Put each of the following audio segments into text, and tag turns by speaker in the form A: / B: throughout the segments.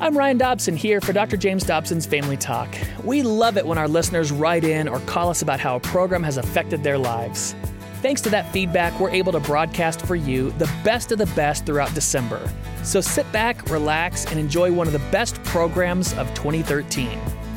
A: I'm Ryan Dobson here for Dr. James Dobson's Family Talk. We love it when our listeners write in or call us about how a program has affected their lives. Thanks to that feedback, we're able to broadcast for you the best of the best throughout December. So sit back, relax, and enjoy one of the best programs of 2013.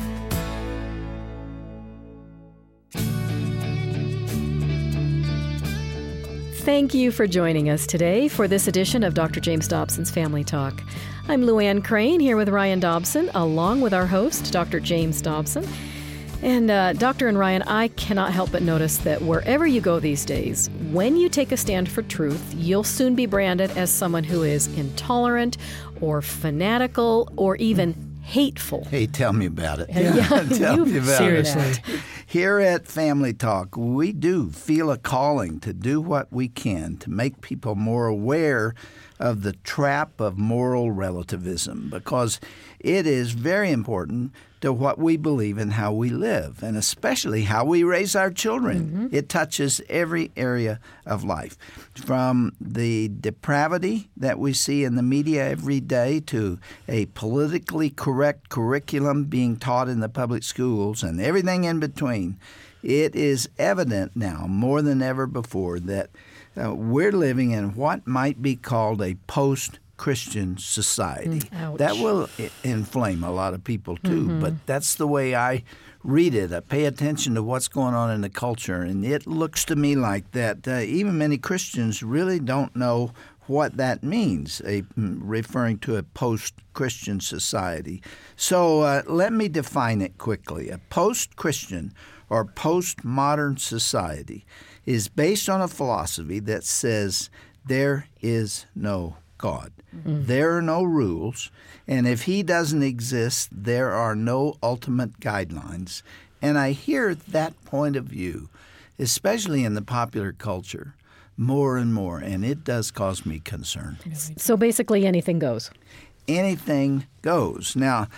B: Thank you for joining us today for this edition of Dr. James Dobson's Family Talk. I'm Luann Crane here with Ryan Dobson, along with our host, Dr. James Dobson. And Dr. and Ryan, I cannot help but notice that wherever you go these days, when you take a stand for truth, you'll soon be branded as someone who is intolerant or fanatical or even hateful.
C: Hey, tell me about it.
B: Yeah,
C: Tell me about
A: seriously.
C: it. Here at Family Talk, we do feel a calling to do what we can to make people more aware of the trap of moral relativism, because it is very important to what we believe and how we live, and especially how we raise our children. Mm-hmm. It touches every area of life, from the depravity that we see in the media every day to a politically correct curriculum being taught in the public schools and everything in between. It is evident now more than ever before that we're living in what might be called a post-Christian society.
B: Ouch.
C: That will inflame a lot of people too, but that's the way I read it. I pay attention to what's going on in the culture, and it looks to me like that even many Christians really don't know what that means, referring to a post-Christian society. So let me define it quickly. A post-Christian or postmodern society is based on a philosophy that says there is no God. Mm-hmm. There are no rules, and if he doesn't exist, there are no ultimate guidelines. And I hear that point of view, especially in the popular culture, more and more, and it does cause me concern.
B: So basically anything goes.
C: Anything goes. Now,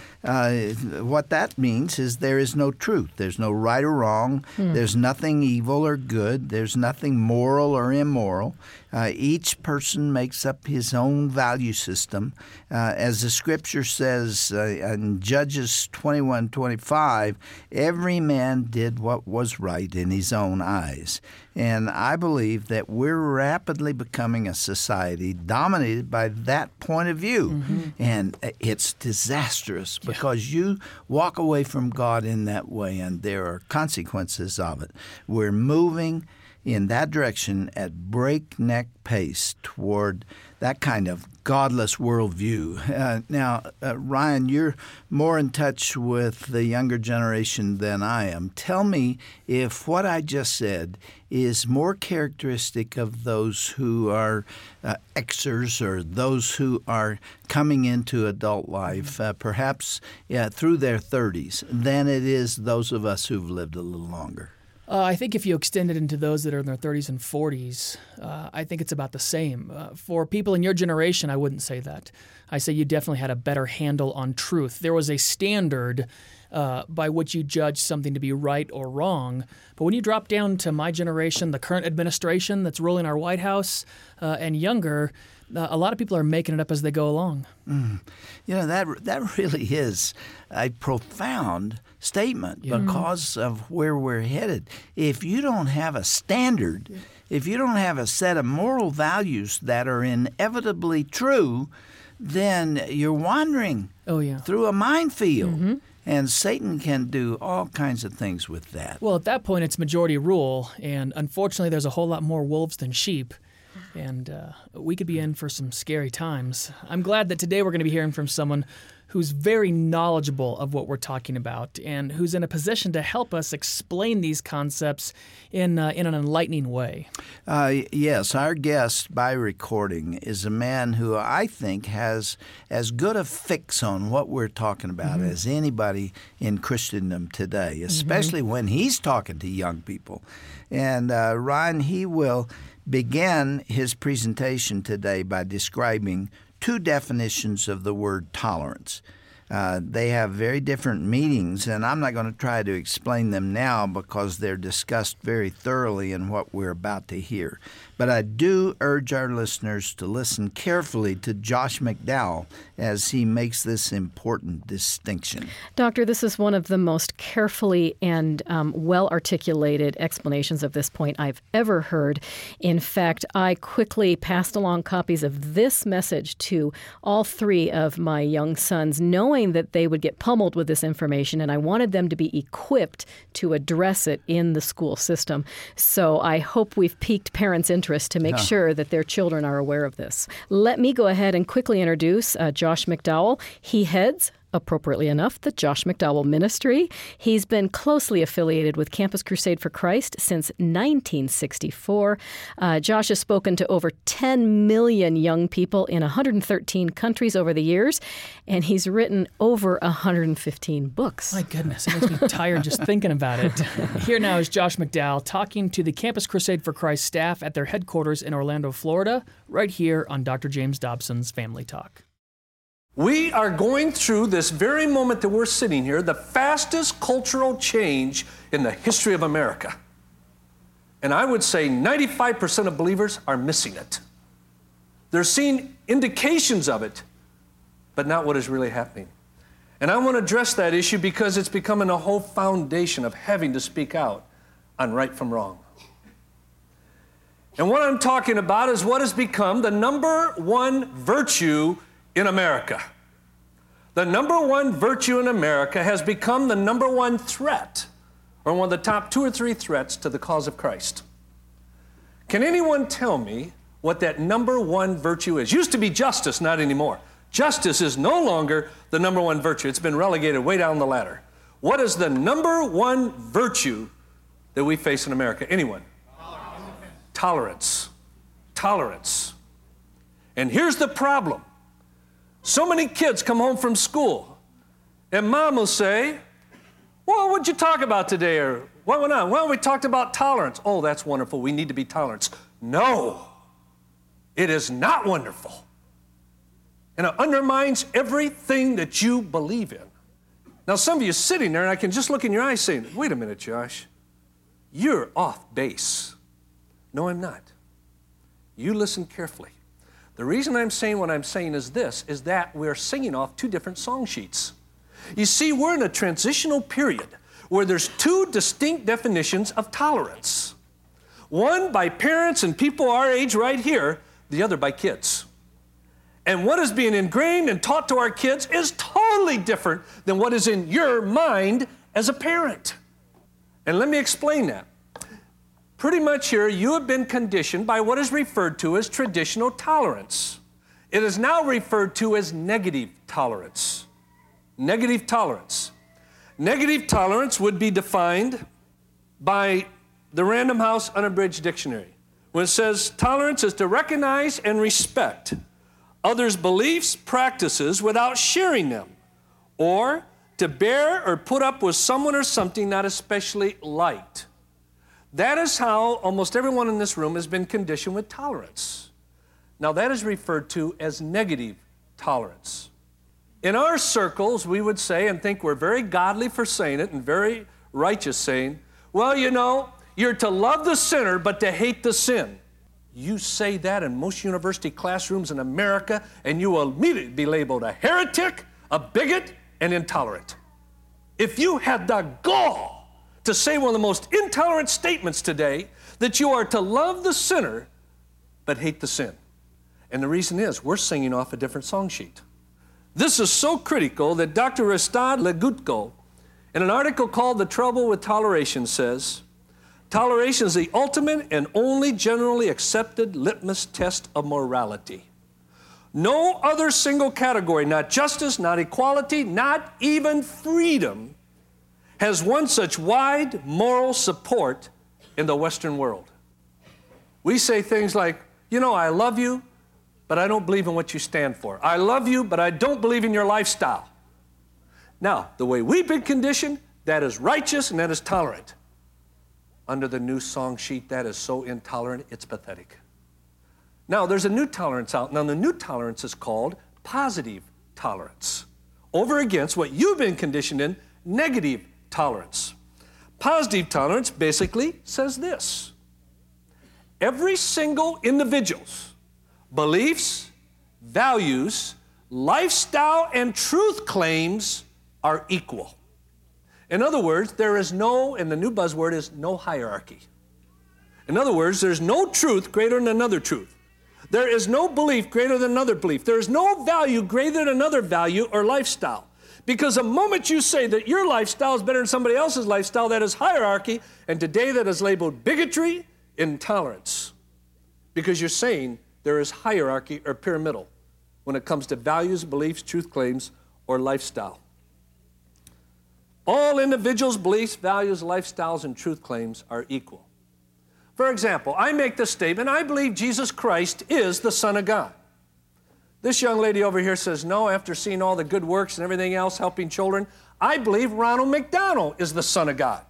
C: what that means is there is no truth. There's no right or wrong. There's nothing evil or good. There's nothing moral or immoral. Each person makes up his own value system. As the Scripture says in Judges 21:25, every man did what was right in his own eyes. And I believe that we're rapidly becoming a society dominated by that point of view. Mm-hmm. And it's disastrous because you walk away from God in that way, and there are consequences of it. We're moving in that direction at breakneck pace toward that kind of godless worldview. Now, Ryan, you're more in touch with the younger generation than I am. Tell me if what I just said is more characteristic of those who are Xers or those who are coming into adult life, perhaps through their 30s, than it is those of us who've lived a little longer.
A: I think if you extend it into those that are in their 30s and 40s, I think it's about the same. For people in your generation, I wouldn't say that. I say you definitely had a better handle on truth. There was a standard by which you judge something to be right or wrong. But when you drop down to my generation, the current administration that's ruling our White House, and younger, a lot of people are making it up as they go along. You
C: know, that really is a profound statement because of where we're headed. If you don't have a standard, if you don't have a set of moral values that are inevitably true, then you're wandering through a minefield. Mm-hmm. And Satan can do all kinds of things with that.
A: Well, at that point, it's majority rule, and unfortunately, there's a whole lot more wolves than sheep. And we could be in for some scary times. I'm glad that today we're going to be hearing from someone who's very knowledgeable of what we're talking about and who's in a position to help us explain these concepts in an enlightening way.
C: Yes, our guest by recording is a man who I think has as good a fix on what we're talking about as anybody in Christendom today, especially when he's talking to young people. And Ryan, he will begin his presentation today by describing two definitions of the word tolerance. They have very different meanings, and I'm not going to try to explain them now because they're discussed very thoroughly in what we're about to hear. But I do urge our listeners to listen carefully to Josh McDowell as he makes this important distinction.
B: Doctor, this is one of the most carefully and well-articulated explanations of this point I've ever heard. In fact, I quickly passed along copies of this message to all three of my young sons, knowing that they would get pummeled with this information, and I wanted them to be equipped to address it in the school system. So I hope we've piqued parents' interest to make sure that their children are aware of this. Let me go ahead and quickly introduce Josh McDowell. He heads, appropriately enough, the Josh McDowell Ministry. He's been closely affiliated with Campus Crusade for Christ since 1964. Josh has spoken to over 10 million young people in 113 countries over the years, and he's written over 115 books.
A: My goodness, it makes me tired just thinking about it. Here now is Josh McDowell talking to the Campus Crusade for Christ staff at their headquarters in Orlando, Florida, right here on Dr. James Dobson's Family Talk.
D: We are going through this very moment that we're sitting here, the fastest cultural change in the history of America. And I would say 95% of believers are missing it. They're seeing indications of it, but not what is really happening. And I want to address that issue because it's becoming a whole foundation of having to speak out on right from wrong. And what I'm talking about is what has become the number one virtue in America. The number one virtue in America has become the number one threat, or one of the top 2 or 3 threats to the cause of Christ. Can anyone tell me what that number one virtue is? Used to be justice, not anymore. Justice is no longer the number one virtue. It's been relegated way down the ladder. What is the number one virtue that we face in America? Anyone? Tolerance. Tolerance. And here's the problem. So many kids come home from school, and mom will say, well, what'd you talk about today? Or what went on? Well, we talked about tolerance. Oh, that's wonderful. We need to be tolerant. No, it is not wonderful. And it undermines everything that you believe in. Now, some of you sitting there, and I can just look in your eyes saying, wait a minute, Josh, you're off base. No, I'm not. You listen carefully. The reason I'm saying what I'm saying is this, is that we're singing off 2 different song sheets. You see, we're in a transitional period where there's 2 distinct definitions of tolerance. One by parents and people our age right here, the other by kids. And what is being ingrained and taught to our kids is totally different than what is in your mind as a parent. And let me explain that. Pretty much here, you have been conditioned by what is referred to as traditional tolerance. It is now referred to as negative tolerance. Negative tolerance. Negative tolerance would be defined by the Random House Unabridged Dictionary, when it says tolerance is to recognize and respect others' beliefs, practices without sharing them, or to bear or put up with someone or something not especially liked. That is how almost everyone in this room has been conditioned with tolerance. Now, that is referred to as negative tolerance. In our circles, we would say, and think we're very godly for saying it and very righteous saying, well, you know, you're to love the sinner but to hate the sin. You say that in most university classrooms in America, and you will immediately be labeled a heretic, a bigot, and intolerant. If you had the gall to say one of the most intolerant statements today, that you are to love the sinner but hate the sin. And the reason is we're singing off a different song sheet. This is so critical that Dr. Rastad Legutko, in an article called The Trouble with Toleration, says, toleration is the ultimate and only generally accepted litmus test of morality. No other single category, not justice, not equality, not even freedom, has won such wide moral support in the Western world. We say things like, you know, I love you, but I don't believe in what you stand for. I love you, but I don't believe in your lifestyle. Now, the way we've been conditioned, that is righteous and that is tolerant. Under the new song sheet, that is so intolerant, it's pathetic. Now, there's a new tolerance out. Now, the new tolerance is called positive tolerance, over against what you've been conditioned in, negative tolerance. Positive tolerance basically says this: every single individual's beliefs, values, lifestyle, and truth claims are equal. In other words, there is no, and the new buzzword is no hierarchy. In other words, there's no truth greater than another truth. There is no belief greater than another belief. There is no value greater than another value or lifestyle. Because the moment you say that your lifestyle is better than somebody else's lifestyle, that is hierarchy, and today that is labeled bigotry, intolerance. Because you're saying there is hierarchy or pyramidal when it comes to values, beliefs, truth claims, or lifestyle. All individuals' beliefs, values, lifestyles, and truth claims are equal. For example, I make this statement, I believe Jesus Christ is the Son of God. This young lady over here says, no, after seeing all the good works and everything else, helping children, I believe Ronald McDonald is the Son of God.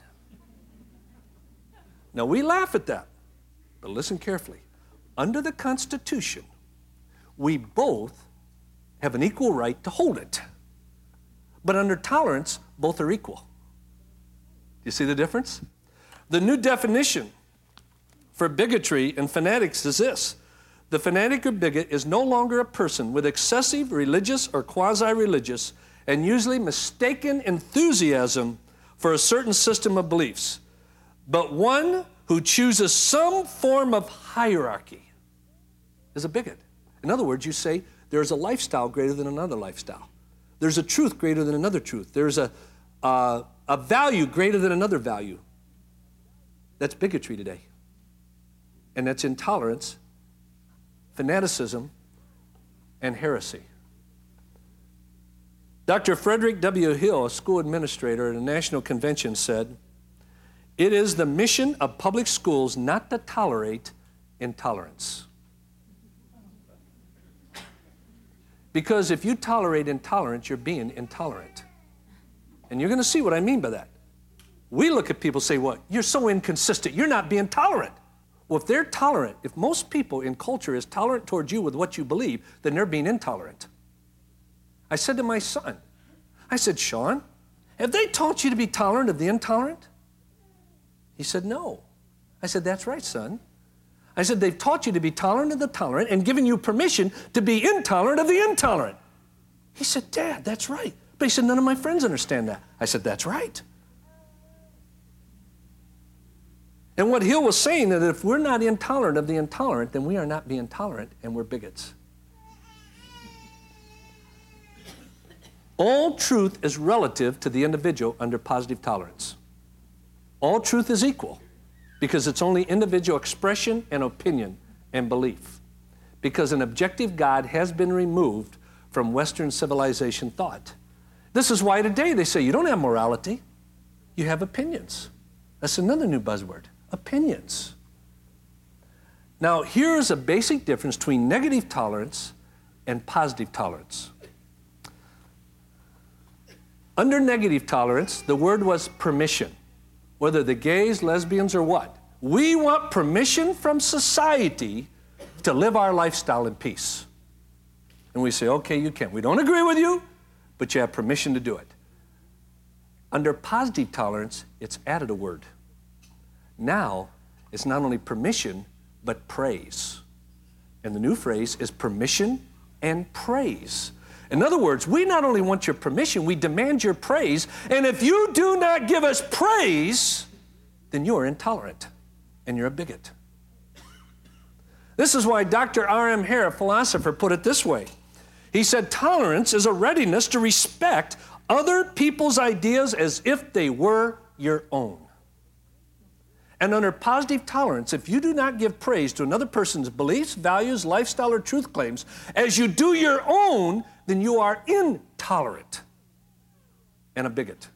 D: Now, we laugh at that, but listen carefully. Under the Constitution, we both have an equal right to hold it. But under tolerance, both are equal. Do you see the difference? The new definition for bigotry and fanatics is this. The fanatic or bigot is no longer a person with excessive religious or quasi-religious and usually mistaken enthusiasm for a certain system of beliefs, but one who chooses some form of hierarchy is a bigot. In other words, you say there's a lifestyle greater than another lifestyle. There's a truth greater than another truth. There's a value greater than another value. That's bigotry today. And that's intolerance, fanaticism, and heresy. Dr. Frederick W. Hill, a school administrator at a national convention, said, "It is the mission of public schools not to tolerate intolerance." Because if you tolerate intolerance, you're being intolerant. And you're going to see what I mean by that. We look at people and say, well, you're so inconsistent, you're not being tolerant. Well, if they're tolerant, if most people in culture is tolerant towards you with what you believe, then they're being intolerant. I said to my son, I said, Sean, have they taught you to be tolerant of the intolerant? He said, no. I said, that's right, son. I said, they've taught you to be tolerant of the tolerant and given you permission to be intolerant of the intolerant. He said, Dad, that's right. But he said, none of my friends understand that. I said, that's right. And what Hill was saying is that if we're not intolerant of the intolerant, then we are not being tolerant and we're bigots. All truth is relative to the individual under positive tolerance. All truth is equal because it's only individual expression and opinion and belief. Because an objective God has been removed from Western civilization thought. This is why today they say you don't have morality, you have opinions. That's another new buzzword. Opinions. Now, here's a basic difference between negative tolerance and positive tolerance. Under negative tolerance, the word was permission, whether the gays, lesbians, or what. We want permission from society to live our lifestyle in peace. And we say, okay, you can. We don't agree with you, but you have permission to do it. Under positive tolerance, it's added a word. Now, it's not only permission, but praise. And the new phrase is permission and praise. In other words, we not only want your permission, we demand your praise. And if you do not give us praise, then you are intolerant and you're a bigot. This is why Dr. R.M. Hare, a philosopher, put it this way. He said, tolerance is a readiness to respect other people's ideas as if they were your own. And under positive tolerance, if you do not give praise to another person's beliefs, values, lifestyle, or truth claims, as you do your own, then you are intolerant and a bigot.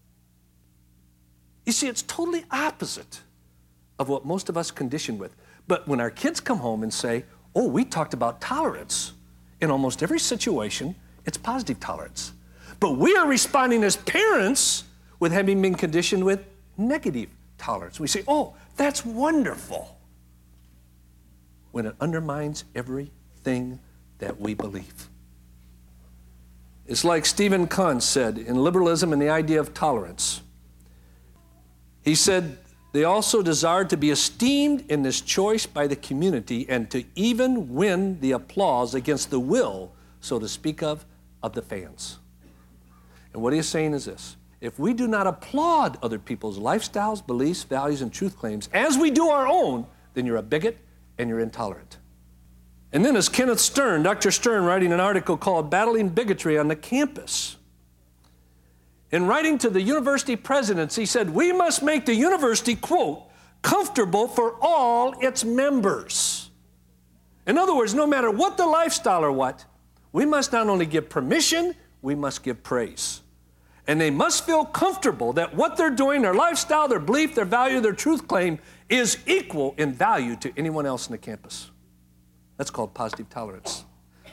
D: You see, it's totally opposite of what most of us condition with. But when our kids come home and say, oh, we talked about tolerance, in almost every situation, it's positive tolerance. But we are responding as parents with having been conditioned with negative tolerance. We say, oh, that's wonderful, when it undermines everything that we believe. It's like Stephen Kant said in Liberalism and the Idea of Tolerance. He said, They also desired to be esteemed in this choice by the community and to even win the applause against the will, so to speak of the fans. And what he's saying is this: if we do not applaud other people's lifestyles, beliefs, values, and truth claims as we do our own, then you're a bigot and you're intolerant. And then as Kenneth Stern, Dr. Stern, writing an article called Battling Bigotry on the Campus, in writing to the university presidents, he said, we must make the university, quote, comfortable for all its members. In other words, no matter what the lifestyle or what, we must not only give permission, we must give praise. And they must feel comfortable that what they're doing, their lifestyle, their belief, their value, their truth claim, is equal in value to anyone else in the campus. That's called positive tolerance.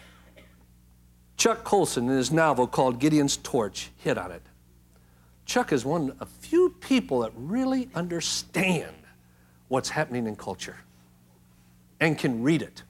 D: Chuck Colson, in his novel called Gideon's Torch, hit on it. Chuck is one of few people that really understand what's happening in culture and can read it.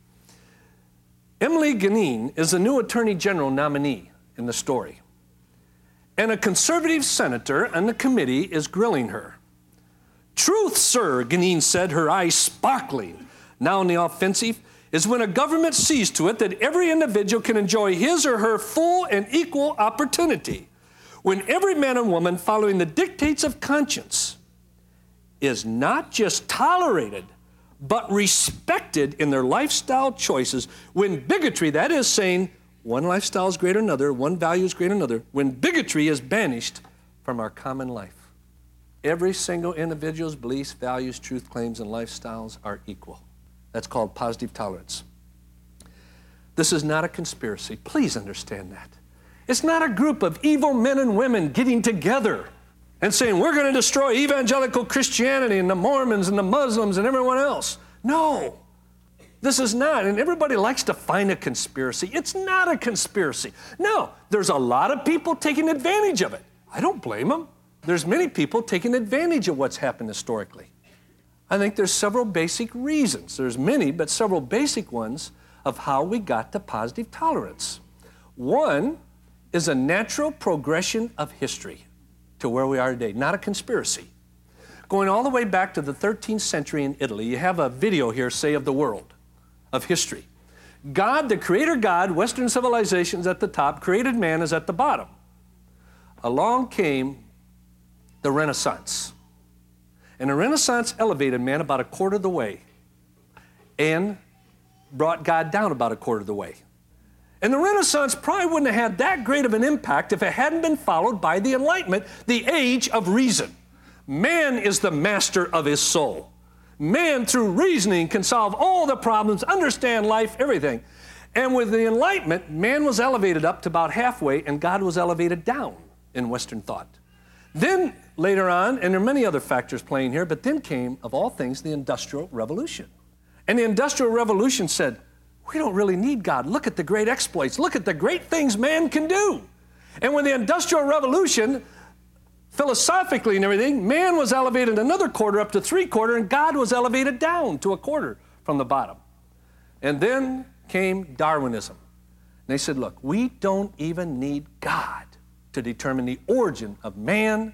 D: Emily Gunneen is the new Attorney General nominee in the story. And a conservative senator on the committee is grilling her. Truth, sir, Gunneen said, her eyes sparkling. Now in the offensive is when a government sees to it that every individual can enjoy his or her full and equal opportunity. When every man and woman following the dictates of conscience is not just tolerated, but respected in their lifestyle choices. When bigotry, that is saying one lifestyle is greater than another, one value is greater than another, when bigotry is banished from our common life. Every single individual's beliefs, values, truth claims, and lifestyles are equal. That's called positive tolerance. This is not a conspiracy. Please understand that. It's not a group of evil men and women getting together and saying, we're going to destroy evangelical Christianity and the Mormons and the Muslims and everyone else. No, this is not. And everybody likes to find a conspiracy. It's not a conspiracy. No, there's a lot of people taking advantage of it. I don't blame them. There's many people taking advantage of what's happened historically. I think there's several basic reasons. There's many, but several basic ones of how we got to positive tolerance. One is a natural progression of history to where we are today, not a conspiracy. Going all the way back to the 13th century in Italy, you have a video here, say, of the world, of history. God, the creator God, Western civilization's at the top, created man is at the bottom. Along came the Renaissance. And the Renaissance elevated man about a quarter of the way and brought God down about a quarter of the way. And the Renaissance probably wouldn't have had that great of an impact if it hadn't been followed by the Enlightenment, the age of reason. Man is the master of his soul. Man, through reasoning, can solve all the problems, understand life, everything. And with the Enlightenment, man was elevated up to about halfway, and God was elevated down in Western thought. Then, later on, and there are many other factors playing here, but then came, of all things, the Industrial Revolution. And the Industrial Revolution said, we don't really need God. Look at the great exploits. Look at the great things man can do. And with the Industrial Revolution, philosophically and everything, man was elevated another quarter up to 3/4, and God was elevated down to 1/4 from the bottom. And then came Darwinism. And they said, look, we don't even need God to determine the origin of man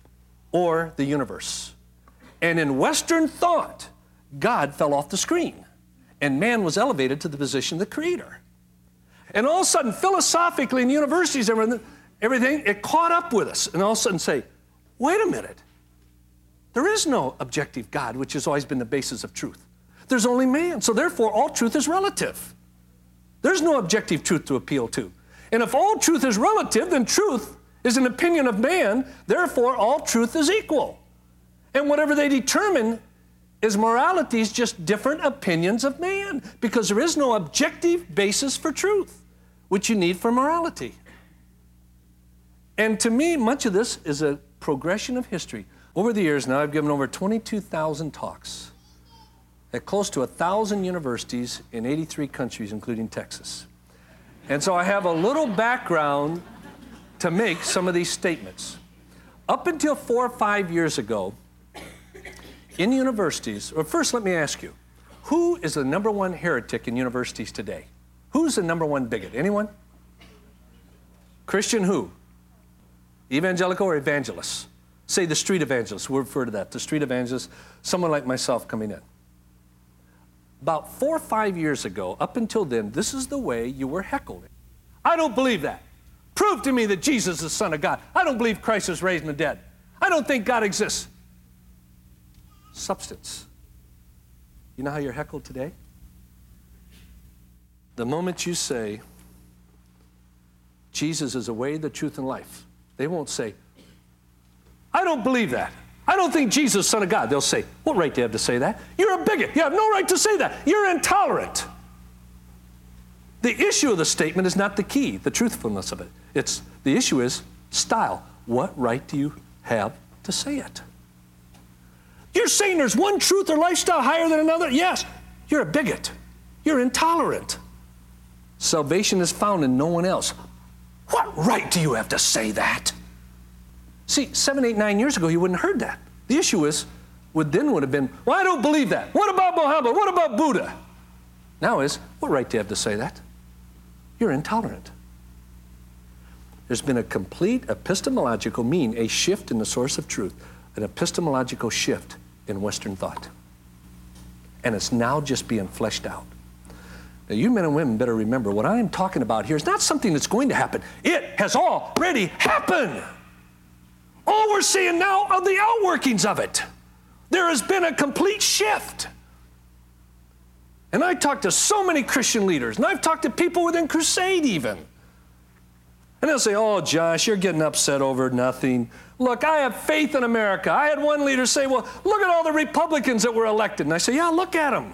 D: or the universe. And in Western thought, God fell off the screen, and man was elevated to the position of the creator. And all of a sudden, philosophically in universities, everything, it caught up with us, and all of a sudden say, wait a minute, there is no objective God, which has always been the basis of truth. There's only man, so therefore all truth is relative. There's no objective truth to appeal to. And if all truth is relative, then truth is an opinion of man, therefore all truth is equal. And whatever they determine is morality is just different opinions of man, because there is no objective basis for truth, which you need for morality. And to me, much of this is a progression of history. Over the years now, I've given over 22,000 talks at close to 1,000 universities in 83 countries, including Texas. And so I have a little background to make some of these statements. Up until 4 or 5 years ago, in universities, or first let me ask you, who is the #1 heretic in universities today? Who's the #1 bigot? Anyone? Christian who? Evangelical or evangelists? say the street evangelist, we'll refer to that, the street evangelist, someone like myself coming in. About 4 or 5 years ago, up until then, this is the way you were heckled. I don't believe that. Prove to me that Jesus is the Son of God. I don't believe Christ was raised from the dead. I don't think God exists. Substance. You know how you're heckled today? The moment you say, Jesus is the way, the truth, and life, they won't say, I don't believe that. I don't think Jesus is the Son of God. They'll say, what right do you have to say that? You're a bigot. You have no right to say that. You're intolerant. The issue of the statement is not the key, the truthfulness of it. The issue is style. What right do you have to say it? You're saying there's one truth or lifestyle higher than another? Yes. You're a bigot. You're intolerant. Salvation is found in no one else. What right do you have to say that? See, 7, 8, 9 years ago, you wouldn't have heard that. The issue is, would have been, well, I don't believe that. What about Muhammad? What about Buddha? Now is, what right do you have to say that? You're intolerant. There's been a complete epistemological, a shift in the source of truth, an epistemological shift in Western thought. And it's now just being fleshed out. Now, you men and women better remember, what I'm talking about here is not something that's going to happen. It has already happened. All we're seeing now are the outworkings of it. There has been a complete shift. And I talked to so many Christian leaders, and I've talked to people within Crusade even. And they'll say, oh, Josh, you're getting upset over nothing. Look, I have faith in America. I had one leader say, well, look at all the Republicans that were elected. And I say, yeah, look at them.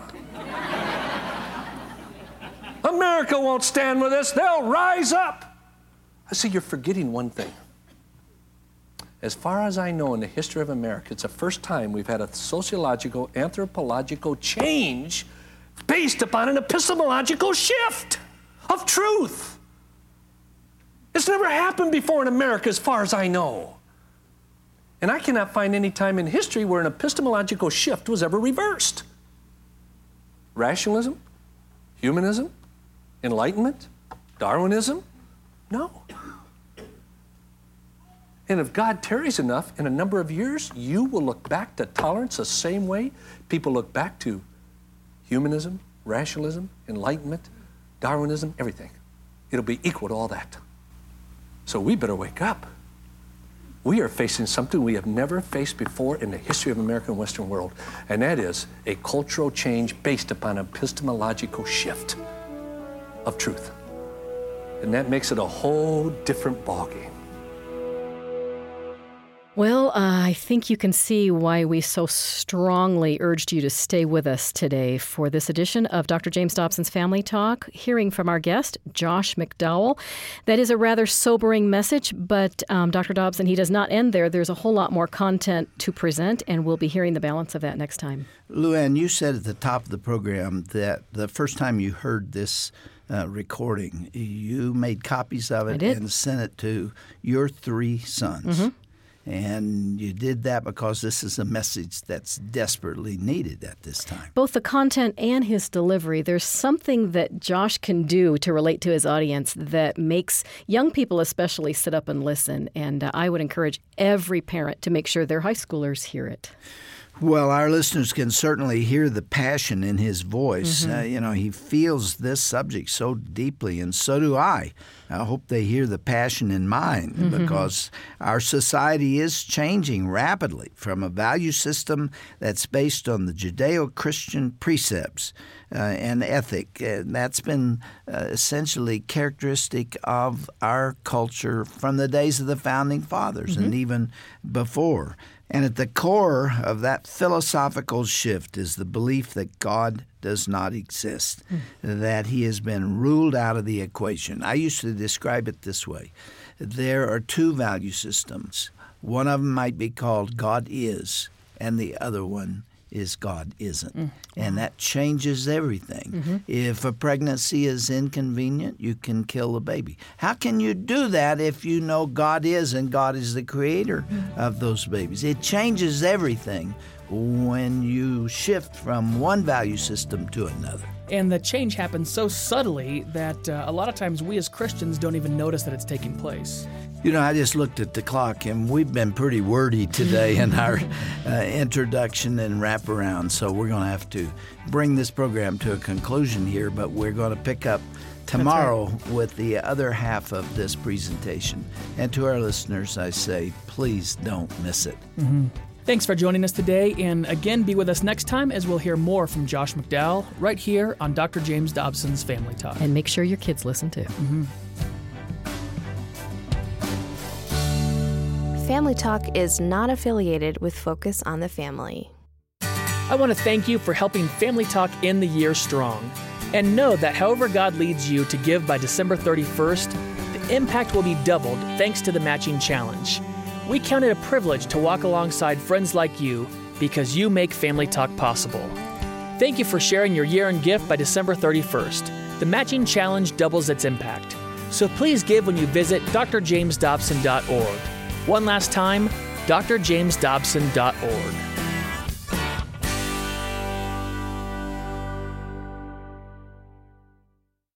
D: America won't stand with us. They'll rise up. I say, you're forgetting one thing. As far as I know in the history of America, it's the first time we've had a sociological, anthropological change based upon an epistemological shift of truth. It's never happened before in America as far as I know. And I cannot find any time in history where an epistemological shift was ever reversed. Rationalism, humanism, enlightenment, Darwinism, no. And if God tarries enough, in a number of years, you will look back to tolerance the same way people look back to humanism, rationalism, enlightenment, Darwinism, everything. It'll be equal to all that. So we better wake up. We are facing something we have never faced before in the history of the American Western world, and that is a cultural change based upon an epistemological shift of truth. And that makes it a whole different ballgame.
B: Well, I think you can see why we so strongly urged you to stay with us today for this edition of Dr. James Dobson's Family Talk, hearing from our guest, Josh McDowell. That is a rather sobering message, but Dr. Dobson, he does not end there. There's a whole lot more content to present, and we'll be hearing the balance of that next time.
C: Luann, you said at the top of the program that the first time you heard this recording, you made copies of it and sent it to your 3 sons. Mm-hmm. And you did that because this is a message that's desperately needed at this time.
B: Both the content and his delivery, there's something that Josh can do to relate to his audience that makes young people especially sit up and listen. And I would encourage every parent to make sure their high schoolers hear it.
C: Well, our listeners can certainly hear the passion in his voice. Mm-hmm. He feels this subject so deeply, and so do I. I hope they hear the passion in mine, because our society is changing rapidly from a value system that's based on the Judeo-Christian precepts and ethic. That's been essentially characteristic of our culture from the days of the Founding Fathers and even before. And at the core of that philosophical shift is the belief that God does not exist, that he has been ruled out of the equation. I used to describe it this way. There are 2 value systems. One of them might be called God is, and the other one is God isn't. And that changes everything. If a pregnancy is inconvenient, you can kill the baby. How can you do that if you know God is and God is the creator of those babies? It changes everything when you shift from one value system to another.
A: And the change happens so subtly that a lot of times we as Christians don't even notice that it's taking place.
C: You know, I just looked at the clock, and we've been pretty wordy today in our introduction and wraparound, so we're going to have to bring this program to a conclusion here, but we're going to pick up tomorrow with the other half of this presentation. And to our listeners, I say, please don't miss it.
A: Mm-hmm. Thanks for joining us today, and again, be with us next time as we'll hear more from Josh McDowell right here on Dr. James Dobson's Family Talk.
B: And make sure your kids listen too.
A: Mm-hmm.
E: Family Talk is not affiliated with Focus on the Family.
A: I want to thank you for helping Family Talk end the year strong. And know that however God leads you to give by December 31st, the impact will be doubled thanks to the Matching Challenge. We count it a privilege to walk alongside friends like you because you make Family Talk possible. Thank you for sharing your year-end gift by December 31st. The Matching Challenge doubles its impact. So please give when you visit drjamesdobson.org. One last time, drjamesdobson.org.